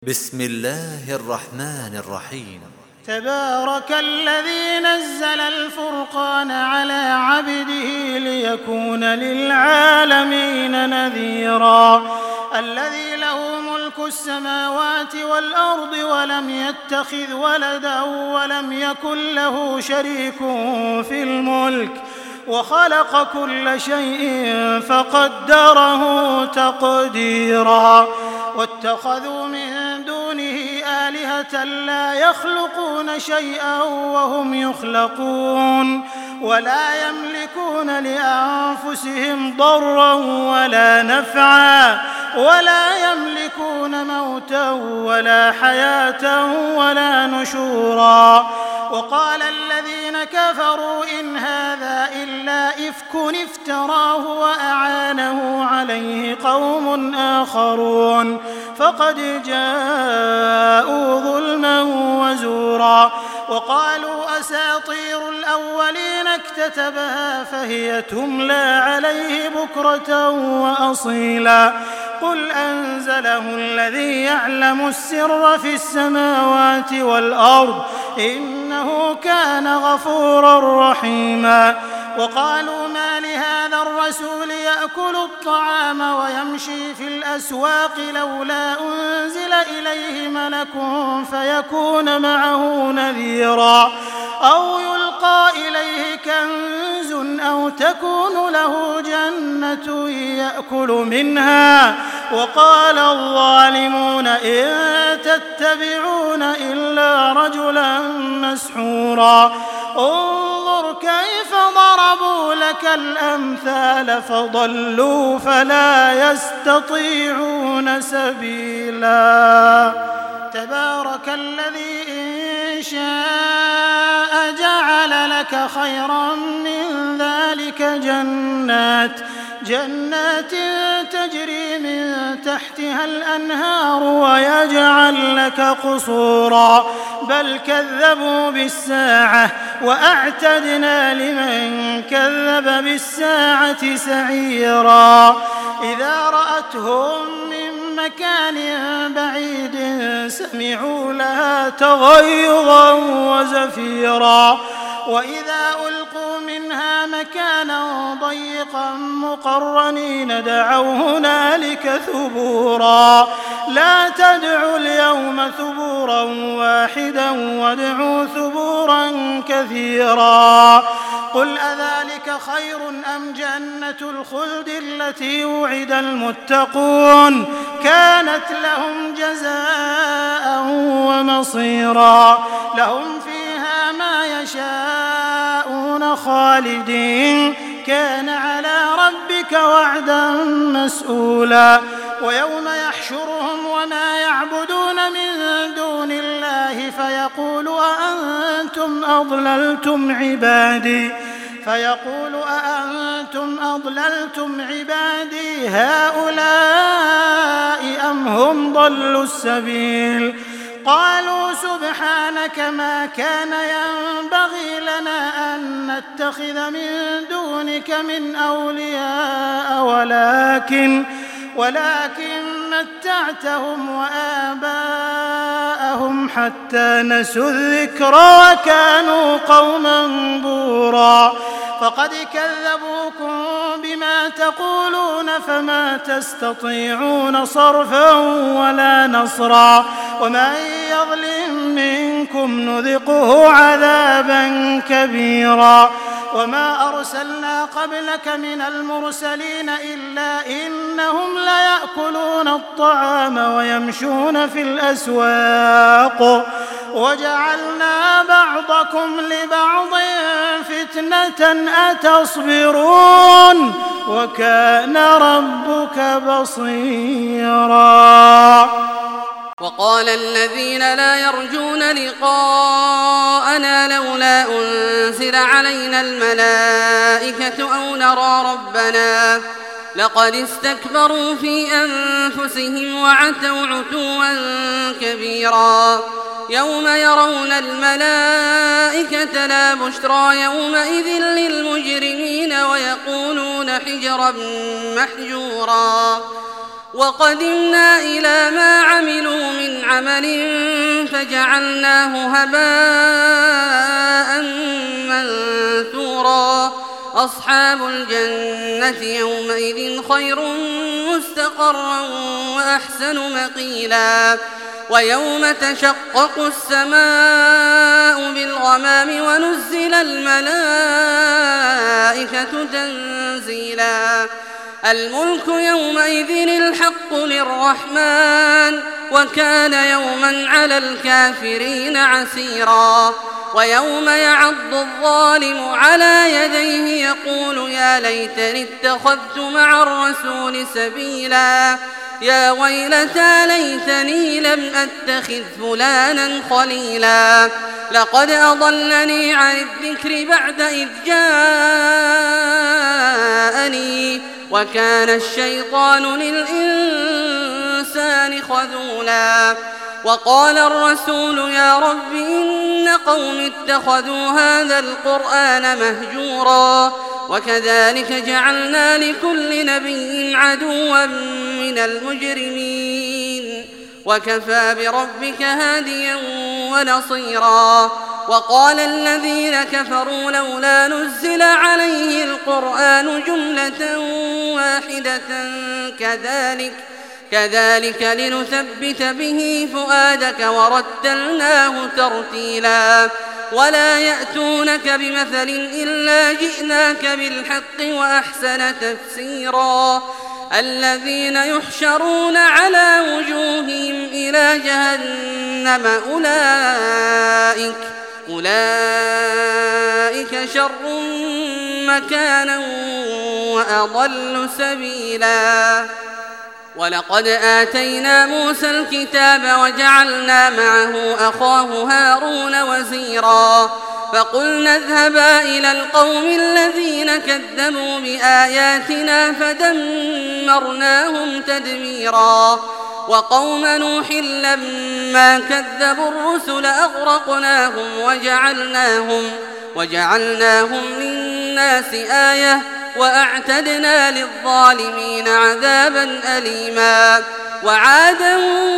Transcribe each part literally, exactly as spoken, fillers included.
بسم الله الرحمن الرحيم. تبارك الذي نزل الفرقان على عبده ليكون للعالمين نذيرا. الذي له ملك السماوات والأرض ولم يتخذ ولدا ولم يكن له شريك في الملك وخلق كل شيء فقدره تقديرا. واتخذوا من دونه آلهة لا يخلقون شيئا وهم يخلقون ولا يملكون لأنفسهم ضرا ولا نفعا ولا يملكون موتا ولا حياة ولا نشورا. وقال الذين كفروا إن هذا إلا إفك افتراه وأعانه عليه قوم آخرون فقد جاءوا ظلما وزورا. وقالوا أساطير الأولين اكتتبها فهي تملى عليه بكرة وأصيلا. قل أنزله الذي يعلم السر في السماوات والأرض إنه كان غفورا رحيما. وقالوا ما لهذا الرسول يأكل الطعام ويمشي في الأسواق لولا أنزل إليه ملك فيكون معه نذيرا أو يلقى إليه كنز أو تكون له جنة يأكل منها. وقال الظالمون إن تتبعون إلا رجلا مسحورا. انظر كيف ضربوا لك الأمثال فضلوا فلا يستطيعون سبيلا. تبارك الذي إن شاء جعل لك خيرا من ذلك جنات جنات تجري من تحتها الأنهار ويجعل لك قصورا بل كذبوا بالساعة وأعتدنا لمن كذب بالساعة سعيرا. إذا رأتهم من مكان بعيد سمعوا لها تغيظا وزفيرا. وإذا ألقوا منها مكانا ضيقا مقرنين دعوا هنالك ثبورا. لا تدعوا اليوم ثبورا واحدا وادعوا ثبورا كثيرا. قل أذلك خير أم جنة الخلد التي وعد المتقون كانت لهم جزاء ومصيرا. لهم فيها ما يشاءون خالدين كان على ربك وعدا مسؤولا. ويوم يحشرهم وما يعبدون من دون الله فيقول أأنتم أضللتم عبادي فيقول أأنتم أضللتم عبادي هؤلاء أم هم ضلوا السبيل. قالوا سبحانك ما كان ينبغي لنا أن نتخذ من دونك من أولياء ولكن ولكن متعتهم وآباءهم حتى نسوا الذكر وكانوا قوما بورا. فقد كذبوكم بما تقولون فما تستطيعون صرفا ولا نصرا. ومن يظلم منكم نذقه عذابا كبيرا. وما أرسلنا قبلك من المرسلين إلا إنهم ليأكلون الطعام ويمشون في الأسواق وجعلنا بعضكم لبعض فتنة أتصبرون وكان ربك بصيرا. وقال الذين لا يرجون لقاءنا لولا أنزل علينا الملائكة أو نرى ربنا لقد استكبروا في أنفسهم وعتوا عتوا كبيرا. يوم يرون الملائكة لا بشرى يومئذ للمجرمين ويقولون حجرا محجورا. وقدمنا إلى ما عملوا من عمل فجعلناه هباء منثورا أصحاب الجنة يومئذ خير مستقرا وأحسن مقيلا ويوم تشقق السماء بالغمام ونزل الملائكة تنزيلا الملك يومئذ الحق للرحمن وكان يوما على الكافرين عسيرا ويوم يعض الظالم على يديه يقول يا ليتني اتخذت مع الرسول سبيلا يا ويلتى ليتني لم أتخذ فلانا خليلا لقد أضلني عن الذكر بعد إذ جاءني وكان الشيطان للإنسان خذولا وقال الرسول يا رب إن قوم اتخذوا هذا القرآن مهجورا وكذلك جعلنا لكل نبي عدوا من المجرمين وكفى بربك هاديا ونصيرا وقال الذين كفروا لولا نزل عليه القرآن جملة واحدة كذلك كذلك لنثبت به فؤادك ورتلناه ترتيلا ولا يأتونك بمثل إلا جئناك بالحق وأحسن تفسيرا الذين يحشرون على وجوههم إلى جهنم أولئك أولئك شر مكانا وأضل سبيلا ولقد آتينا موسى الكتاب وجعلنا معه أخاه هارون وزيرا فقلنا اذهبا إلى القوم الذين كذبوا بآياتنا فدمرناهم تدميرا وقوم نوح لما كذبوا الرسل أغرقناهم وجعلناهم, وجعلناهم للناس آية وأعتدنا للظالمين عذابا أليما وعادا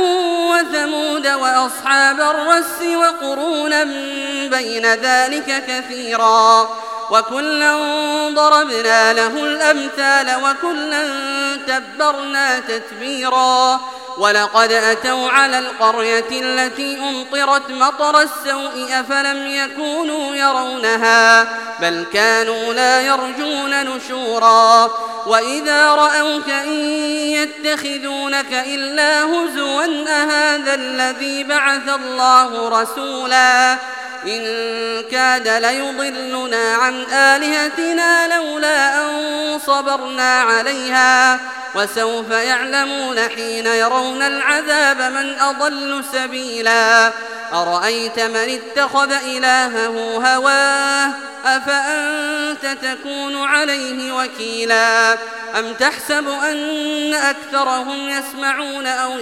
وثمود وأصحاب الرس وقرونا بين ذلك كثيرا وكلا ضربنا له الأمثال وكلا تبرنا تتبيرا ولقد أتوا على القرية التي أمطرت مطر السوء أفلم يكونوا يرونها بل كانوا لا يرجون نشورا وإذا رأوك إن يتخذونك إلا هزوا أهذا الذي بعث الله رسولا إن كاد ليضلنا عن آلهتنا لولا أن صبرنا عليها وسوف يعلمون حين يرون العذاب من أضل سبيلا أرأيت من اتخذ إلهه هواه أفأنت تكون عليه وكيلا أم تحسب أن أكثرهم يسمعون أو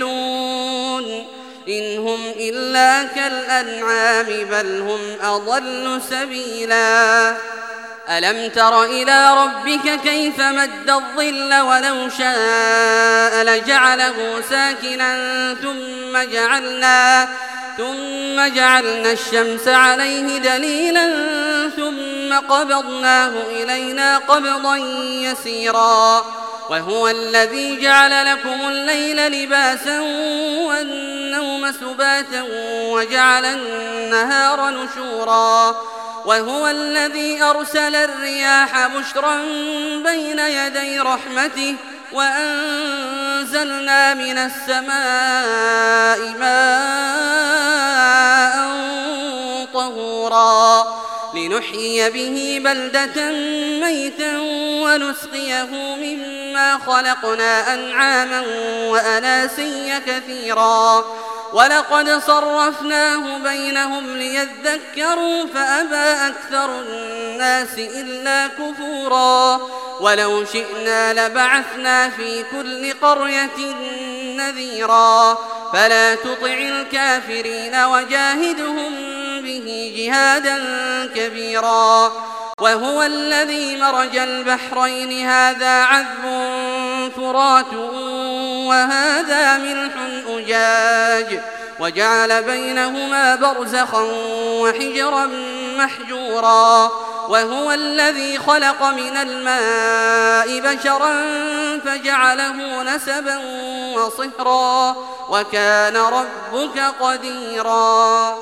يعقلون إن هم إلا كالأنعام بل هم أضل سبيلا ألم تر إلى ربك كيف مد الظل ولو شاء لجعله ساكنا ثم جعلنا ثم جعلنا الشمس عليه دليلا ثم قبضناه إلينا قبضا يسيرا وهو الذي جعل لكم الليل لباسا والنوم سباتا وجعل النهار نشورا وهو الذي أرسل الرياح بشرا بين يدي رحمته وأنزلنا من السماء ماء طهورا لنحيي به بلدة ميتا ونسقيه مما خلقنا أنعاما وأناسيا كثيرا ولقد صرفناه بينهم ليذكروا فأبى أكثر الناس إلا كفورا ولو شئنا لبعثنا في كل قرية نذيرا فلا تطع الكافرين وجاهدهم به جهادا كبيرا وهو الذي مرج البحرين هذا عذب فرات وهذا ملح أجاج وجعل بينهما برزخا وحجرا محجورا وهو الذي خلق من الماء بشرا فجعله نسبا وصهرا وكان ربك قديرا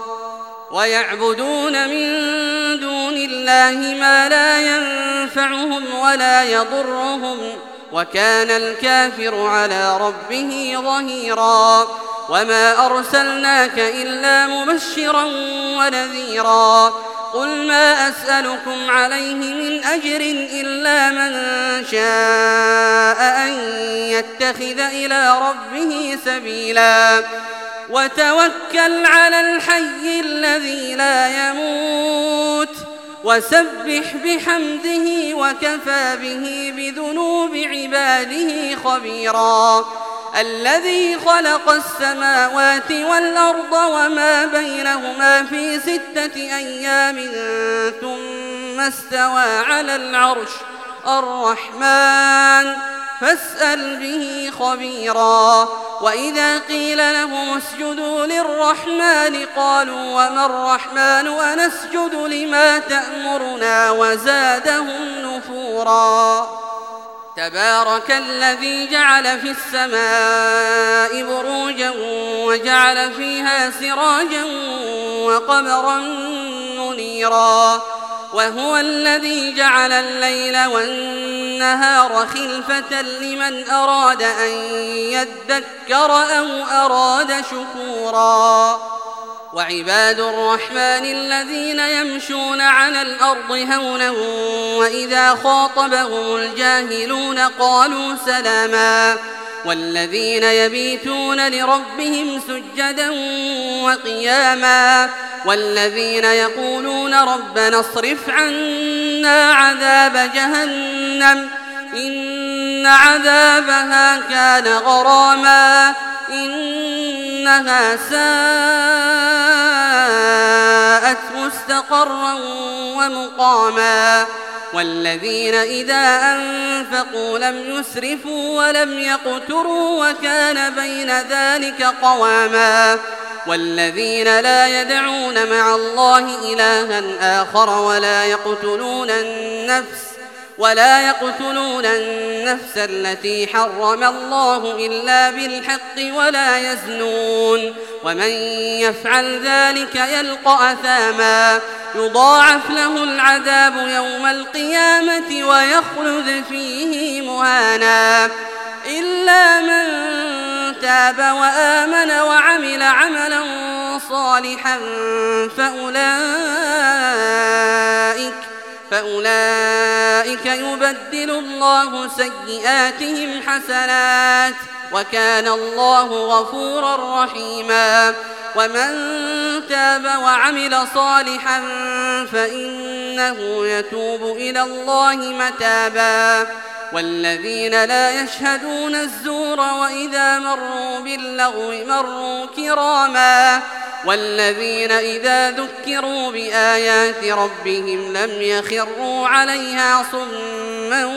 ويعبدون من دون الله ما لا ينفعهم ولا يضرهم وكان الكافر على ربه ظهيرا وما أرسلناك إلا مبشرا ونذيرا قل ما أسألكم عليه من أجر إلا من شاء أن يتخذ إلى ربه سبيلا وتوكل على الحي الذي لا يموت وسبح بحمده وكفى به بذنوب عباده خبيرا الذي خلق السماوات والأرض وما بينهما في ستة أيام ثم استوى على العرش الرحمن فاسأل به خبيرا وإذا قيل لهم اسجدوا للرحمن قالوا وما الرحمن ونسجد لما تأمرنا وزادهم نفورا تبارك الذي جعل في السماء بروجا وجعل فيها سراجا وقمرا منيرا وهو الذي جعل الليل والنهار خلفة لمن أراد أن يذكر أو أراد شكورا وعباد الرحمن الذين يمشون على الأرض هونا وإذا خاطبهم الجاهلون قالوا سلاما والذين يبيتون لربهم سجدا وقياما والذين يقولون ربنا اصرف عنا عذاب جهنم إن عذابها كان غراما إنها ساءت مستقرا ومقاما والذين إذا أنفقوا لم يسرفوا ولم يقتروا وكان بين ذلك قواما والذين لا يدعون مع الله إلها آخر ولا يقتلون النفس ولا يقتلون النفس التي حرم الله إلا بالحق ولا يزنون ومن يفعل ذلك يلقى أثاما يضاعف له العذاب يوم القيامة ويخلد فيه مهانا إلا من تاب وآمن وعمل عملا صالحا فأولئك فأولئك يبدل الله سيئاتهم حسنات وكان الله غفورا رحيما ومن تاب وعمل صالحا فإنه يتوب إلى الله متابا والذين لا يشهدون الزور وإذا مروا باللغو مروا كراما والذين إذا ذكروا بآيات ربهم لم يخروا عليها صما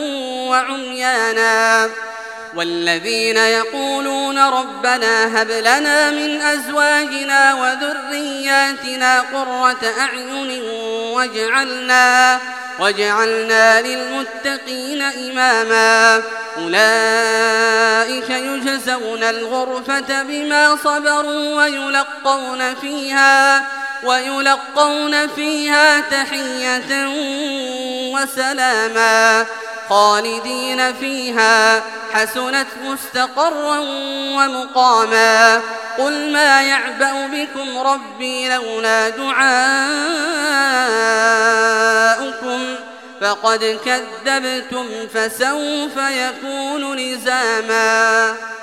وعميانا والذين يقولون ربنا هب لنا من أزواجنا وذرياتنا قرة أعين واجعلنا واجعلنا للمتقين إماما أولئك يجزون الغرفة بما صبروا ويلقون فيها ويلقون فيها تحية وسلاما خالدين فيها حسنت مستقرا ومقاما قل ما يعبأ بكم ربي لولا دعاؤكم فقد كذبتم فسوف يكون لزاما.